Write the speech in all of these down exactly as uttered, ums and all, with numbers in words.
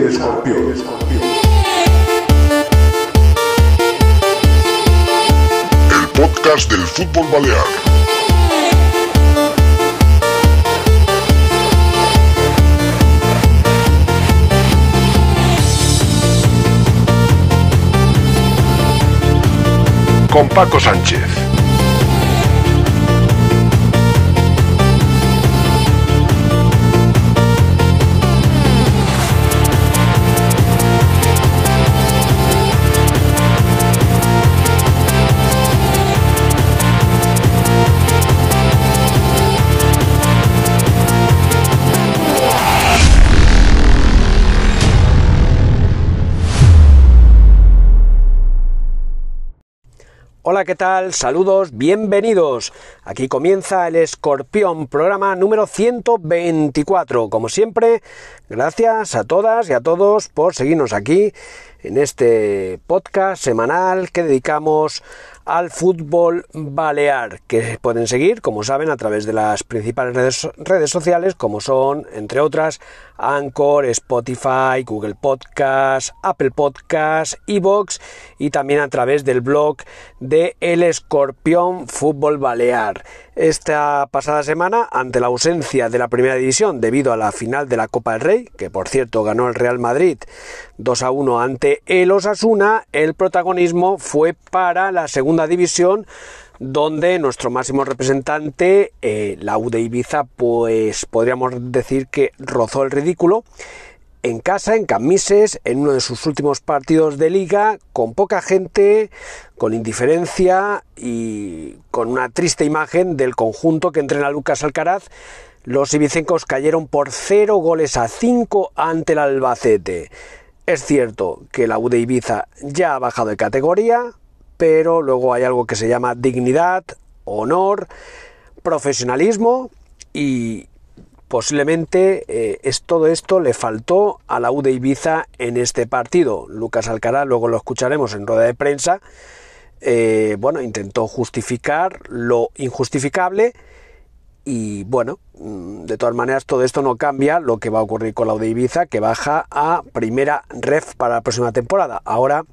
El Escorpión. El Escorpión. El podcast del fútbol balear. Con Paco Sánchez. Hola, ¿qué tal? Saludos, bienvenidos. Aquí comienza El Escorpión, programa número ciento veinticuatro. Como siempre, gracias a todas y a todos por seguirnos aquí en este podcast semanal que dedicamos al fútbol balear, que pueden seguir, como saben, a través de las principales redes, redes sociales, como son, entre otras, Anchor, Spotify, Google Podcast, Apple Podcast, iVoox y también a través del blog de El Escorpión Fútbol Balear. Esta pasada semana, ante la ausencia de la primera división debido a la final de la Copa del Rey, que por cierto ganó el Real Madrid dos a uno ante el Osasuna, el protagonismo fue para la segunda división, donde nuestro máximo representante, eh, la U de Ibiza, pues podríamos decir que rozó el ridículo en casa, en Camises, en uno de sus últimos partidos de liga, con poca gente, con indiferencia y con una triste imagen del conjunto que entrena Lucas Alcaraz. Los ibicencos cayeron por cero goles a cinco ante el Albacete. Es cierto que la U de Ibiza ya ha bajado de categoría, pero luego hay algo que se llama dignidad, honor, profesionalismo y posiblemente eh, es todo esto le faltó a la U de Ibiza en este partido. Lucas Alcaraz, luego lo escucharemos en rueda de prensa, eh, bueno, intentó justificar lo injustificable y bueno, de todas maneras todo esto no cambia lo que va a ocurrir con la U de Ibiza, que baja a primera ref para la próxima temporada. Ahora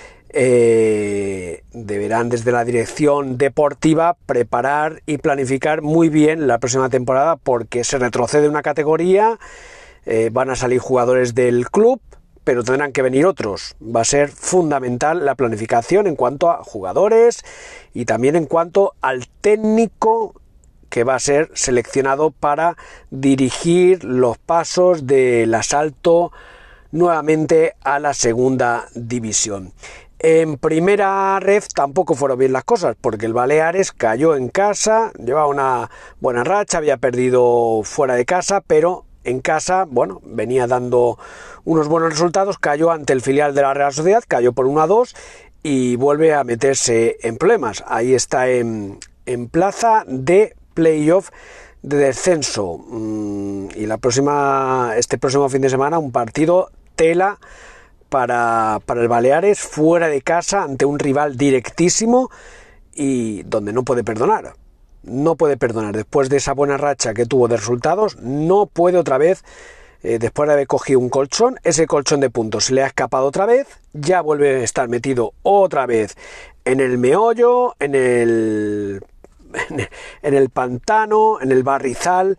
Eh, deberán desde la dirección deportiva preparar y planificar muy bien la próxima temporada, porque se retrocede una categoría, eh, van a salir jugadores del club, pero tendrán que venir otros. Va a ser fundamental la planificación en cuanto a jugadores y también en cuanto al técnico que va a ser seleccionado para dirigir los pasos del asalto nuevamente a la segunda división. En primera ref tampoco fueron bien las cosas, porque el Baleares cayó en casa, llevaba una buena racha, había perdido fuera de casa, pero en casa, bueno, venía dando unos buenos resultados, cayó ante el filial de la Real Sociedad, cayó por uno a dos y vuelve a meterse en problemas. Ahí está en, en plaza de playoff de descenso. Y la próxima, este próximo fin de semana, un partido tela Para, para el Baleares fuera de casa ante un rival directísimo y donde no puede perdonar, no puede perdonar después de esa buena racha que tuvo de resultados, no puede otra vez, eh, después de haber cogido un colchón, ese colchón de puntos se le ha escapado otra vez, ya vuelve a estar metido otra vez en el meollo, en el, en el pantano, en el barrizal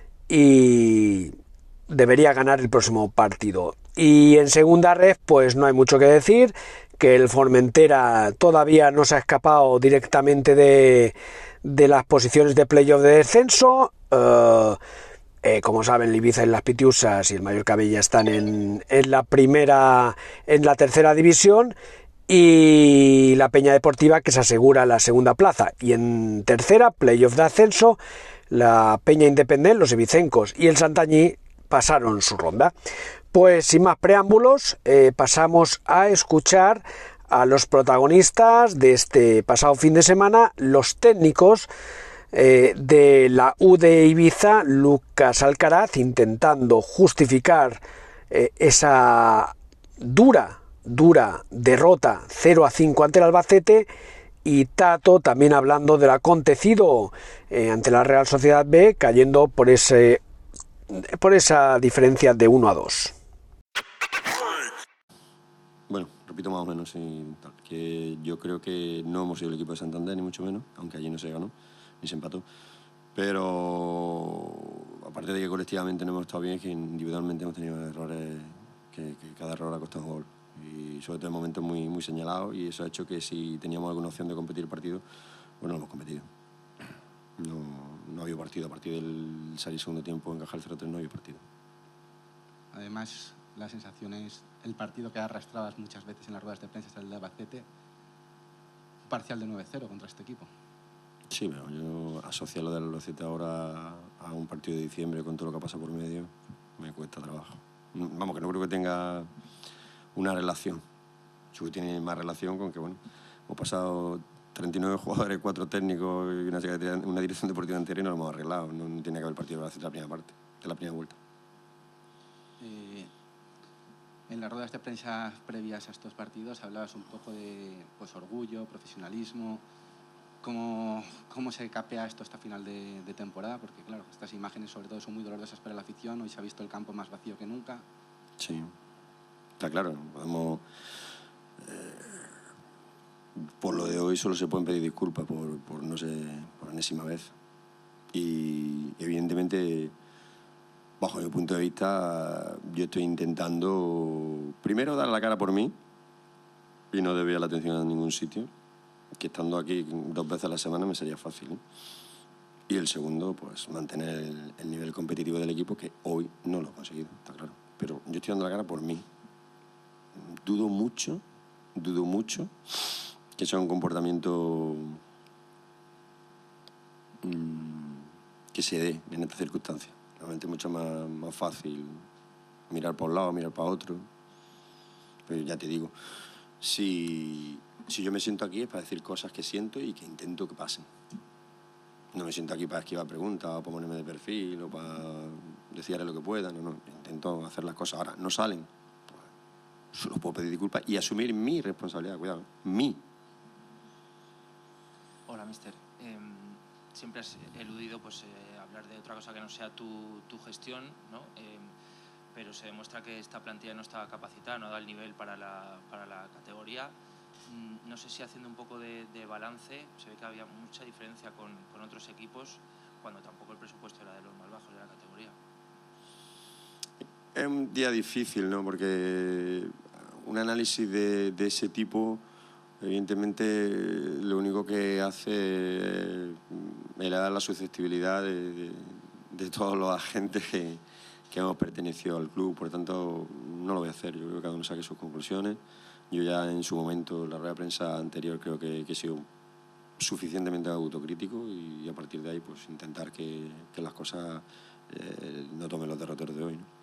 y debería ganar el próximo partido. Y en segunda ref pues no hay mucho que decir, que el Formentera todavía no se ha escapado directamente de, de las posiciones de playoff de descenso. Uh, eh, como saben, el Ibiza y las Pitiusas y el Mallorca B ya están en, en la primera, en la tercera división, y la Peña Deportiva, que se asegura la segunda plaza, y en tercera, playoff de ascenso, la Peña Independent, los ibicencos y el Santañí pasaron su ronda. Pues sin más preámbulos, eh, pasamos a escuchar a los protagonistas de este pasado fin de semana, los técnicos eh, de la U de Ibiza, Lucas Alcaraz, intentando justificar eh, esa dura, dura derrota cero a cinco ante el Albacete, y Tato también hablando del acontecido eh, ante la Real Sociedad B, cayendo por ese por esa diferencia de uno a dos. repito más o menos, sí, tal, que yo creo que no hemos sido el equipo de Santander, ni mucho menos, aunque allí no se ganó, ni se empató. Pero aparte de que colectivamente no hemos estado bien, es que individualmente hemos tenido errores, que, que cada error ha costado un gol. Y sobre todo en momentos muy, muy señalados, y eso ha hecho que si teníamos alguna opción de competir el partido, pues no lo hemos competido. No, no había partido. A partir del salir segundo tiempo, encajar el cero tres, no había partido. Además, la sensación es el partido que arrastrabas muchas veces en las ruedas de prensa, es el de Albacete, parcial de nueve cero contra este equipo. Sí, pero yo asociar lo del Albacete ahora a un partido de diciembre con todo lo que pasa por medio me cuesta trabajo. Vamos, que no creo que tenga una relación. Yo creo que tiene más relación con que, bueno, hemos pasado treinta y nueve jugadores, cuatro técnicos y una, una dirección deportiva entera y no lo hemos arreglado. No, no tiene que haber partido de Albacete la primera parte, de la primera vuelta. Eh, en las ruedas de prensa previas a estos partidos hablabas un poco de pues, orgullo, profesionalismo. ¿Cómo, ¿Cómo se capea esto hasta final de, de temporada? Porque, claro, estas imágenes sobre todo son muy dolorosas para la afición. Hoy se ha visto el campo más vacío que nunca. Sí, está claro. Podemos, eh, por lo de hoy solo se pueden pedir disculpas por, por, no sé, por enésima vez. Y, evidentemente, bajo mi punto de vista, yo estoy intentando, primero, dar la cara por mí y no desviar la atención a ningún sitio, que estando aquí dos veces a la semana me sería fácil, ¿eh? Y el segundo, pues mantener el, el nivel competitivo del equipo, que hoy no lo he conseguido, está claro. Pero yo estoy dando la cara por mí. Dudo mucho, dudo mucho que sea un comportamiento mmm, que se dé en estas circunstancias. Realmente es mucho más, más fácil mirar para un lado, mirar para otro. Pero ya te digo, si, si yo me siento aquí es para decir cosas que siento y que intento que pasen. No me siento aquí para esquivar preguntas o para ponerme de perfil o para decir lo que pueda. No, no, intento hacer las cosas. Ahora, no salen. Pues, solo puedo pedir disculpas y asumir mi responsabilidad, cuidado, mi. Hola, mister. Eh, siempre has eludido pues, eh, hablar de otra cosa que no sea tu, tu gestión, ¿no? Eh, pero se demuestra que esta plantilla no está capacitada, no da el nivel para la, para la categoría. Mm, no sé si haciendo un poco de, de balance, se ve que había mucha diferencia con, con otros equipos cuando tampoco el presupuesto era de los más bajos de la categoría. Es un día difícil, ¿no? Porque un análisis de, de ese tipo, evidentemente, lo único que hace es elevar la susceptibilidad de, de, de todos los agentes que, que hemos pertenecido al club. Por tanto, no lo voy a hacer. Yo creo que cada uno saque sus conclusiones. Yo ya en su momento, en la rueda de prensa anterior, creo que, que he sido suficientemente autocrítico y a partir de ahí pues intentar que, que las cosas eh, no tomen los derroteros de hoy, ¿no?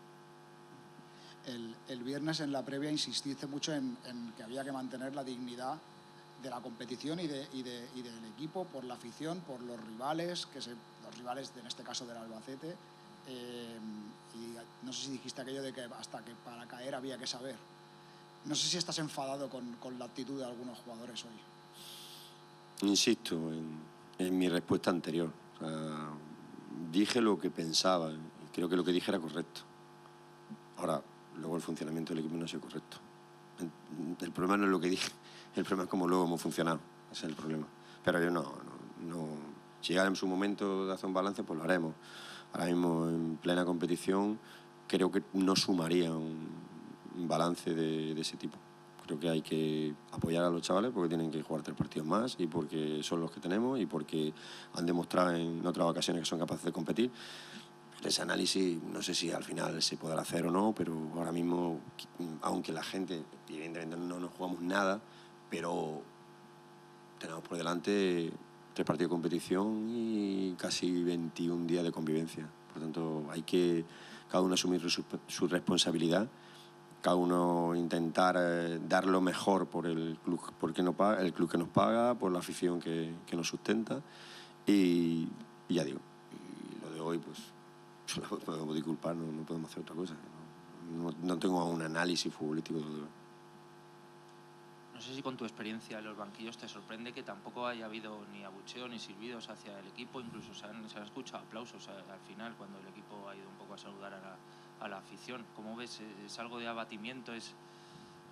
El, el viernes en la previa insististe mucho en, en que había que mantener la dignidad de la competición y, de, y, de, y del equipo por la afición, por los rivales, que se, los rivales en este caso del Albacete. Eh, y no sé si dijiste aquello de que hasta que para caer había que saber. No sé si estás enfadado con, con la actitud de algunos jugadores hoy. Insisto en, en mi respuesta anterior. O sea, dije lo que pensaba y creo que lo que dije era correcto. Ahora, luego el funcionamiento del equipo no ha sido correcto. El problema no es lo que dije, el problema es cómo luego hemos funcionado. Ese es el problema. Pero yo no, no, no. Si llega en su momento de hacer un balance, pues lo haremos. Ahora mismo, en plena competición, creo que no sumaría un, un balance de, de ese tipo. Creo que hay que apoyar a los chavales porque tienen que jugar tres partidos más y porque son los que tenemos y porque han demostrado en otras ocasiones que son capaces de competir. Ese análisis no sé si al final se podrá hacer o no, pero ahora mismo, aunque la gente, evidentemente no nos jugamos nada, pero tenemos por delante tres partidos de competición y casi veintiún días de convivencia. Por tanto, hay que cada uno asumir su, su responsabilidad, cada uno intentar eh, dar lo mejor por el club, porque no paga, el club que nos paga, por la afición que, que nos sustenta y, y ya digo, y lo de hoy pues solo podemos disculpar, no, no podemos hacer otra cosa. No, no, no tengo un análisis futbolístico de lo. No sé si con tu experiencia en los banquillos te sorprende que tampoco haya habido ni abucheo ni silbidos hacia el equipo, incluso se han, se han escuchado aplausos al final cuando el equipo ha ido un poco a saludar a la, a la afición. ¿Cómo ves? ¿Es algo de abatimiento? ¿Es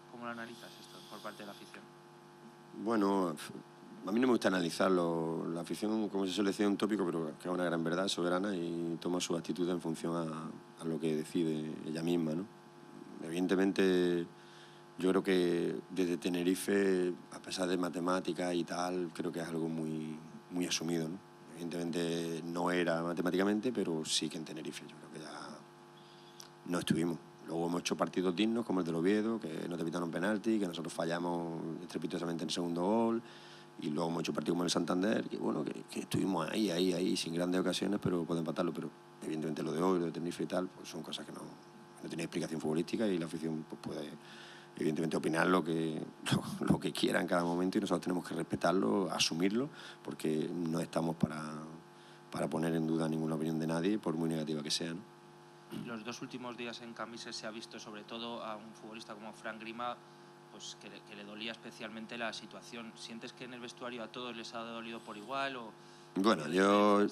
cómo lo analizas esto por parte de la afición? Bueno, a mí no me gusta analizarlo. La afición, como se suele decir, es un tópico, pero que es una gran verdad, soberana, y toma su actitud en función a, a lo que decide ella misma, ¿no? Evidentemente, yo creo que desde Tenerife, a pesar de matemáticas y tal, creo que es algo muy, muy asumido, ¿no? Evidentemente no era matemáticamente, pero sí que en Tenerife yo creo que ya no estuvimos. Luego hemos hecho partidos dignos como el del Oviedo, que no te pitaron penalti, que nosotros fallamos estrepitosamente en el segundo gol, y luego hemos hecho partidos como el Santander, que bueno, que, que estuvimos ahí, ahí, ahí, sin grandes ocasiones, pero podemos empatarlo. Pero evidentemente lo de hoy, lo de Tenerife y tal, pues son cosas que no, no tienen explicación futbolística, y la afición pues, puede evidentemente opinar lo que, lo, lo que quiera en cada momento, y nosotros tenemos que respetarlo, asumirlo, porque no estamos para, para poner en duda ninguna opinión de nadie, por muy negativa que sea, ¿no? Los dos últimos días en Cambises se ha visto sobre todo a un futbolista como Fran Grima, pues que le, que le dolía especialmente la situación. ¿Sientes que en el vestuario a todos les ha dolido por igual? O bueno, yo,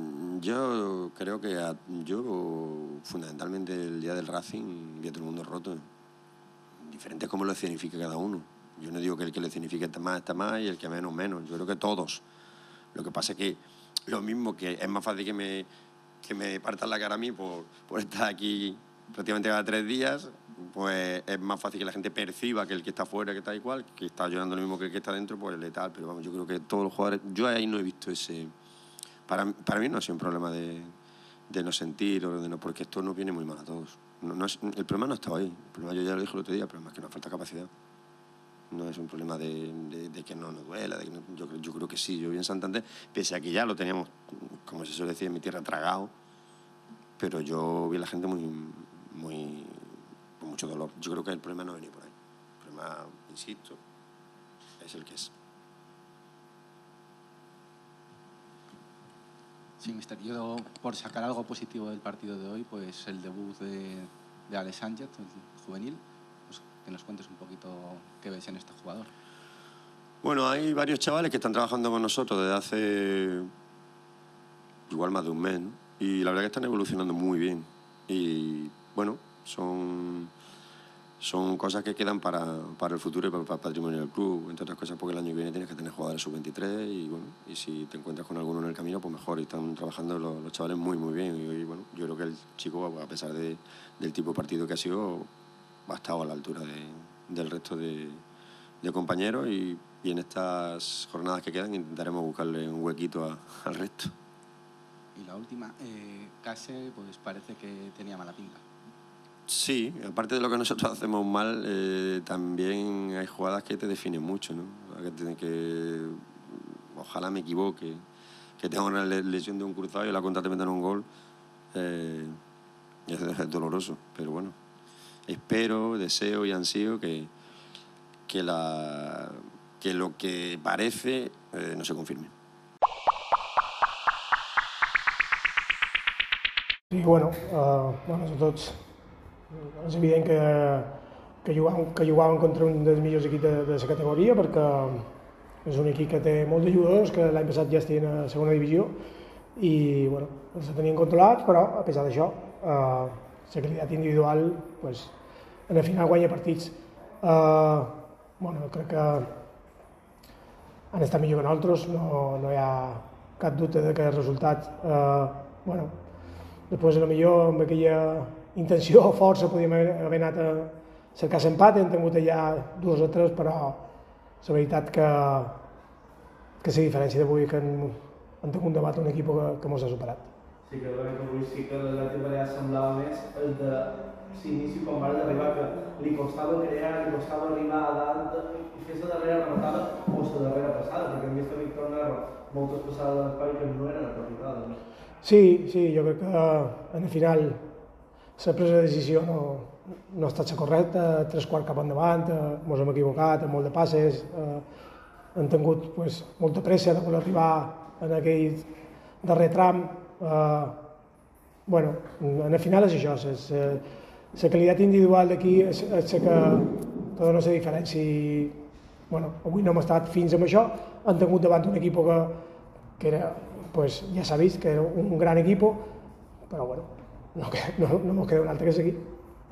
yo creo que a, yo fundamentalmente el día del Racing vi a todo el mundo roto. Diferente es cómo lo escenifica cada uno. Yo no digo que el que lo escenifique más está más y el que menos menos. Yo creo que todos. Lo que pasa es que lo mismo, que es más fácil que me, que me partan la cara a mí por, por estar aquí prácticamente cada tres días, pues es más fácil que la gente perciba que el que está fuera, que está igual, que está llorando lo mismo que el que está dentro, pues es letal. Pero vamos, yo creo que todos los jugadores, yo ahí no he visto ese... Para, para mí no ha sido un problema de, de no sentir, o de no, porque esto nos viene muy mal a todos. No, no es, el problema no estaba ahí. El problema, yo ya lo dije el otro día, pero más que nos falta capacidad. No es un problema de, de, de que no nos duela. De que no, yo, yo creo que sí. Yo vi en Santander, pese a que ya lo teníamos, como se suele decir en mi tierra, tragado, pero yo vi a la gente muy, muy, con mucho dolor. Yo creo que el problema no ha venido por ahí. El problema, insisto, es el que es. Sí, mister, yo por sacar algo positivo del partido de hoy, pues el debut de, de Alex Sánchez, el juvenil, pues que nos cuentes un poquito qué ves en este jugador. Bueno, hay varios chavales que están trabajando con nosotros desde hace igual más de un mes, ¿no? Y la verdad que están evolucionando muy bien. Y bueno, son, son cosas que quedan para, para el futuro y para, para el patrimonio del club, entre otras cosas porque el año que viene tienes que tener jugadores sub veintitrés y bueno, y si te encuentras con alguno en el camino, pues mejor. Y están trabajando los, los chavales muy muy bien. Y, y bueno, yo creo que el chico, a pesar de, del tipo de partido que ha sido, ha estado a la altura de, del resto de, de compañeros, y, y en estas jornadas que quedan intentaremos buscarle un huequito a, al resto. Y la última, eh, Case, pues parece que tenía mala pinta. Sí, aparte de lo que nosotros hacemos mal, eh, también hay jugadas que te definen mucho, ¿no? Que, que ojalá me equivoque, que tenga una lesión de un cruzado y la contra te metan un gol, eh, es, es doloroso, pero bueno, espero, deseo y ansío que, que, la, que lo que parece eh, no se confirme. Sí, bueno, uh, bueno, tots és evident que, que, jugàvem, que jugàvem contra un dels millors equips de, de la categoria, perquè és un equip que té molts de jugadors que l'any passat ja estien a segona divisió i bueno, els tenien controlats, però a pesar d'això uh, la qualitat individual pues, en el final guanya partits. Uh, bueno, crec que han estat millor que nosaltres, no, no hi ha cap dubte de que el resultat uh, bueno, després potser amb aquella intenció o força podíem haver anat a cercar l'empat, hem tingut allà dos o tres, però la veritat que, que la diferència d'avui que han, han tingut un debat un equip que, que mos ha superat. Sí que veure que avui sí que l'Atlètic Balear semblava més el de l'inici quan vas arribar, que li costava crear, li costava arribar a dalt i fer la darrera rematada o la darrera passada, perquè hem vist a Víctor Narro moltes passades de l'espai que no eren aprofitades. No? Sí, sí, jo crec que en el final la presa de decisió no, no ha estat la correcta, tres quarts cap endavant, ens hem equivocat, amb molt de passes, eh, hem tingut pues, molta pressa de voler arribar en aquell darrer tram. Eh, bueno, en el final és això, és, la qualitat individual d'aquí és, és la que te dona la diferència. I, bueno, avui no hem estat fins amb això, hem tingut davant un equip que, que era, pues, ja s'ha vist que era un gran equip, però bueno, no, no, no mos queda un altre que seguir.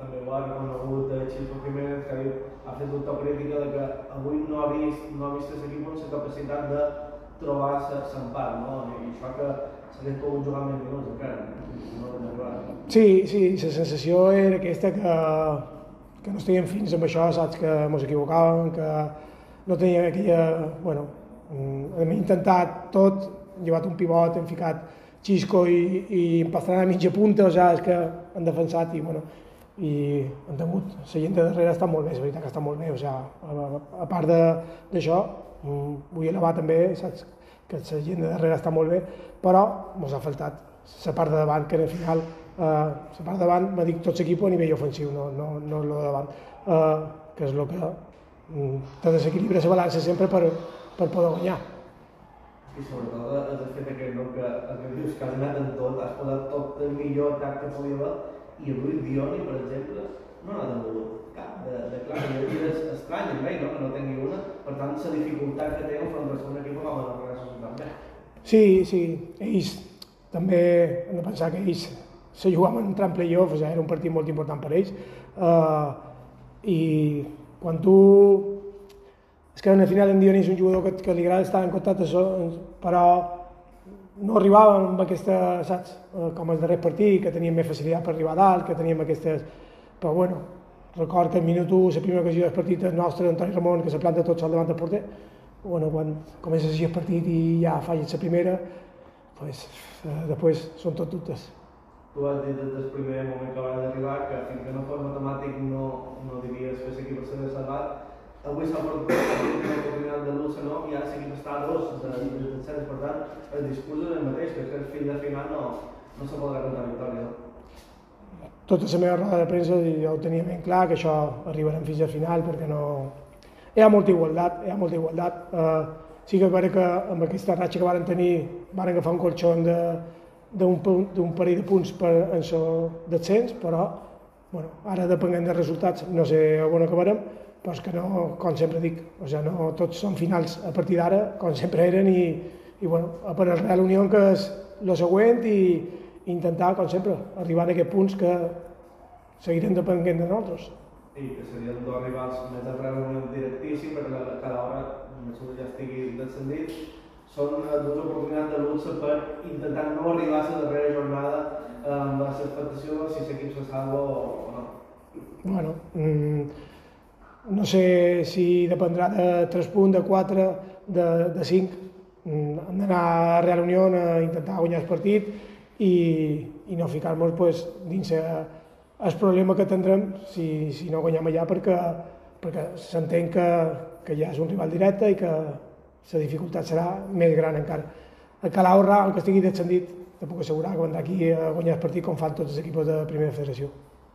també ho ha reconegut Xilco Jiménez, que ha fet autocrítica de que avui no ha vist, no ha vist aquest equip amb la capacitat de trobar l'empat, no? I això que s'ha pogut jugar més minuts encara. No sí, sí, la sensació era aquesta que, que no estiguem fins amb això, saps, que ens equivocàvem, que no teníem aquella... Bueno, hem intentat tot, hem llevat un pivot, hem ficat Xisco i, i Pastrana a mitja punta, o sigui, és que han defensat i, bueno, i han tingut, la gent de darrere està molt bé, és veritat que està molt bé, o sigui, a, a part d'això, vull elevar també, saps, que la gent de darrere està molt bé, però ens ha faltat la part de davant, que al final, eh, la part de davant, me dic tot l'equip a nivell ofensiu, no, no, no el de davant, eh, que és el que te desequilibra la balança sempre per, per poder guanyar. I sobretot has fet aquest, no? que, que dius que has anat en tot, has posat tot el millor atac que podia haver, i avui Dioni, per exemple, no n'ha demogut cap de, de clar, i és estrany amb ell, no? Que no tingui una, per tant, la dificultat que té enfront del segon equip com a la relació també. Sí, sí, ells també hem de pensar que ells se jugaven entrar en play-off, o sigui, era un partit molt important per ells, uh, i quan tu... És que al final en Dioni és un jugador que, que li agrada estar en contacte, però no arribàvem amb aquesta, saps, com el darrer partit, que teníem més facilitat per arribar a dalt, que teníem aquestes... Però bueno, record que al minut u, la primera ocasió del partit és nostre, Antoni Ramon, que se planta tot sol davant del porter. Bueno, quan comences així el partit i ja falles la primera, pues, eh, després són tot dubtes. Tu has dit des del primer moment que vas d'arribar que fins que no fos matemàtic no, no diries que l'equip es s'ha salvat. Avui s'ha portat l'oportunitat de luxe, no? I ara l'equip està a dos de terceres, per tant, el discurs és el mateix, que el fill de final no, no se podrà cantar victòria. No? Tota la meva roda de premsa jo ho tenia ben clar, que això arribarem fins al final, perquè no... Hi ha molta igualtat, hi ha molta igualtat. Uh, sí que és vera que amb aquesta ratxa que varen tenir, varen agafar un colxon d'un parell de punts per en el descens, però bueno, ara depenent dels resultats, no sé on acabarem, però és que no, com sempre dic, o sigui, no tots són finals a partir d'ara, com sempre eren, i, i bueno, per el Real Unión, que és el següent, i, i intentar, com sempre, arribar a aquests punts que seguirem depenent de nosaltres. I que serien dos rivals més del Real Unión directíssim, perquè cada hora, mesura ja estigui descendit, són dues oportunitats de luxe per intentar no arribar a la darrera jornada amb la expectació si l'equip se salva o no. Bueno, mmm, no sé si dependrà de tres punts, de quatre, de, de cinc. Hem d'anar a Real Unión a intentar guanyar el partit i, i no ficar-nos pues, dins el problema que tindrem si, si no guanyem allà, perquè, perquè s'entén que, que ja és un rival directe i que la dificultat serà més gran encara. El Calahorra, el que estigui descendit, te puc assegurar que vendrà aquí a guanyar el partit com fan tots els equipos de primera federació.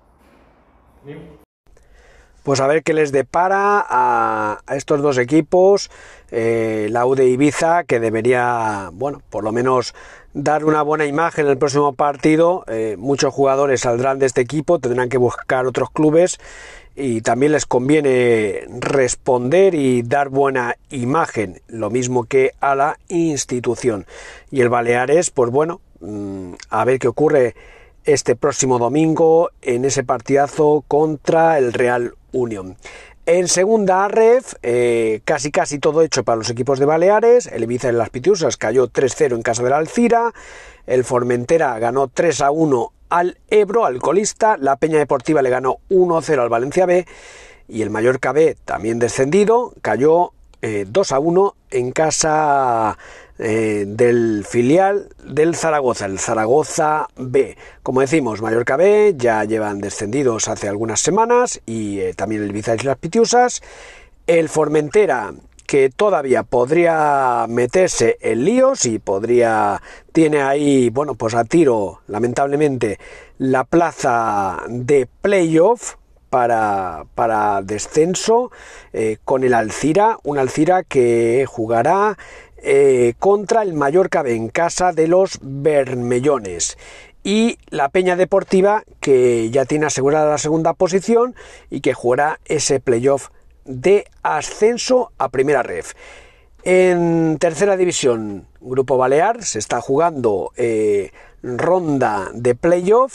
Pues a ver qué les depara a, a estos dos equipos, eh, la U de Ibiza, que debería, bueno, por lo menos dar una buena imagen en el próximo partido. Eh, muchos jugadores saldrán de este equipo, tendrán que buscar otros clubes y también les conviene responder y dar buena imagen, lo mismo que a la institución. Y el Baleares, pues bueno, mmm, a ver qué ocurre este próximo domingo en ese partidazo contra el Real Unión. En segunda ref, eh, casi casi todo hecho para los equipos de Baleares. El Ibiza en las Pitiusas cayó tres cero en casa del Alcira. El Formentera ganó tres a uno al Ebro, al colista. La Peña Deportiva le ganó uno cero al Valencia B. Y el Mallorca B, también descendido, cayó eh, dos a uno en casa eh, del filial del Zaragoza, el Zaragoza B. Como decimos, Mallorca B ya llevan descendidos hace algunas semanas, y eh, también el Ibiza y las Pitiusas. El Formentera, que todavía podría meterse en líos y podría, tiene ahí, bueno, pues a tiro, lamentablemente, la plaza de playoff para, para descenso, eh, con el Alcira, un Alcira que jugará eh, contra el Mallorca B en casa de los Bermellones. Y la Peña Deportiva, que ya tiene asegurada la segunda posición y que jugará ese playoff de ascenso a primera ref. En tercera división, Grupo Balear, se está jugando eh, ronda de playoff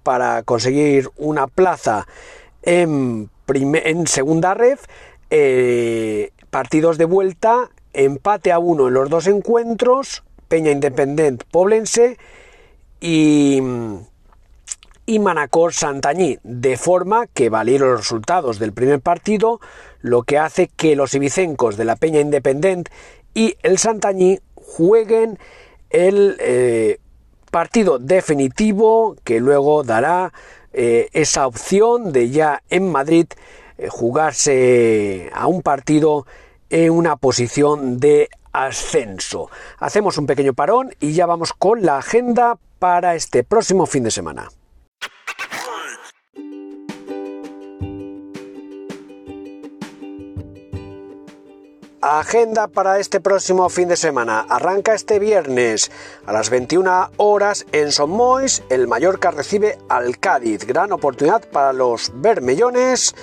para conseguir una plaza en, primer, en segunda ref. Eh, partidos de vuelta, empate a uno en los dos encuentros, Peña Independent Poblense y, y Manacor Santañí, de forma que valieron los resultados del primer partido, lo que hace que los ibicencos de la Peña Independent y el Santañí jueguen el eh, partido definitivo que luego dará eh, esa opción de ya en Madrid eh, jugarse a un partido en una posición de ascenso. Hacemos un pequeño parón y ya vamos con la agenda para este próximo fin de semana. Agenda para este próximo fin de semana. Arranca este viernes a las veintiuna horas en Son Moix. El Mallorca recibe al Cádiz. Gran oportunidad para los bermellones,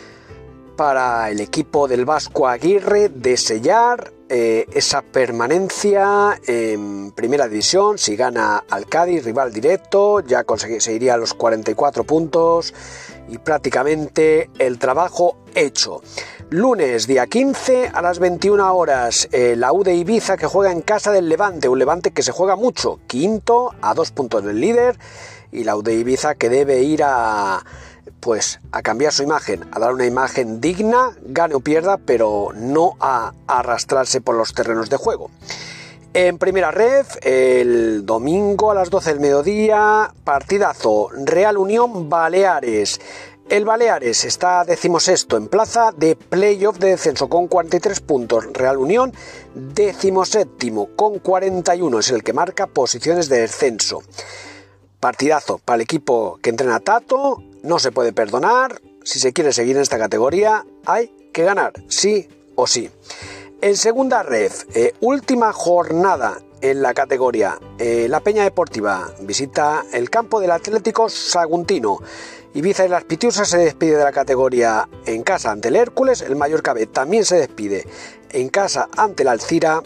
para el equipo del Vasco Aguirre, de sellar eh, esa permanencia en primera división. Si gana al Cádiz, rival directo, ya conseguiría los cuarenta y cuatro puntos y prácticamente el trabajo hecho. Lunes, día quince, a las veintiuna horas, eh, la U de Ibiza, que juega en casa del Levante, un Levante que se juega mucho, quinto, a dos puntos del líder, y la U de Ibiza que debe ir a, pues, a cambiar su imagen, a dar una imagen digna, gane o pierda, pero no a, a arrastrarse por los terrenos de juego. En primera ref, el domingo a las doce del mediodía, partidazo, Real Unión Baleares. El Baleares está decimosexto en plaza de playoff de descenso con cuarenta y tres puntos. Real Unión decimoséptimo con cuarenta y uno, es el que marca posiciones de descenso. Partidazo para el equipo que entrena Tato, no se puede perdonar. Si se quiere seguir en esta categoría hay que ganar, sí o sí. En segunda ref, eh, última jornada en la categoría, eh, la Peña Deportiva visita el campo del Atlético Saguntino. Ibiza y las Pitiusas se despide de la categoría en casa ante el Hércules. El Mallorca B también se despide en casa ante el Alcira.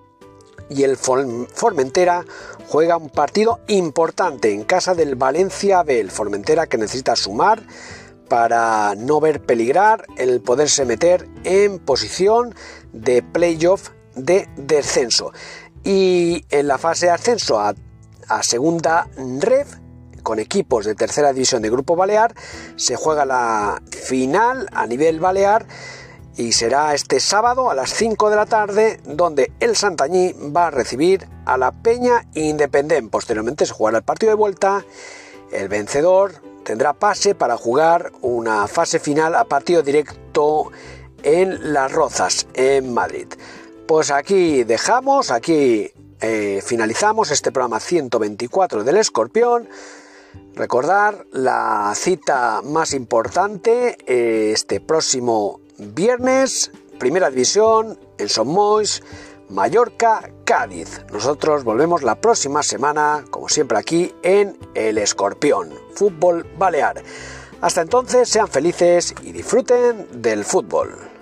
Y el Formentera juega un partido importante en casa del Valencia B. El Formentera que necesita sumar para no ver peligrar el poderse meter en posición de playoff de descenso. Y en la fase de ascenso a, a segunda ref, con equipos de tercera división de Grupo Balear, se juega la final a nivel balear y será este sábado a las cinco de la tarde, donde el Santañí va a recibir a la Peña Independent. Posteriormente se jugará el partido de vuelta. El vencedor tendrá pase para jugar una fase final a partido directo en Las Rozas, en Madrid. Pues aquí dejamos, aquí eh, finalizamos este programa ciento veinticuatro del Escorpión. Recordar la cita más importante eh, este próximo viernes, Primera División en Son Moix, Mallorca, Cádiz. Nosotros volvemos la próxima semana, como siempre aquí en El Escorpión, Fútbol Balear. Hasta entonces, sean felices y disfruten del fútbol.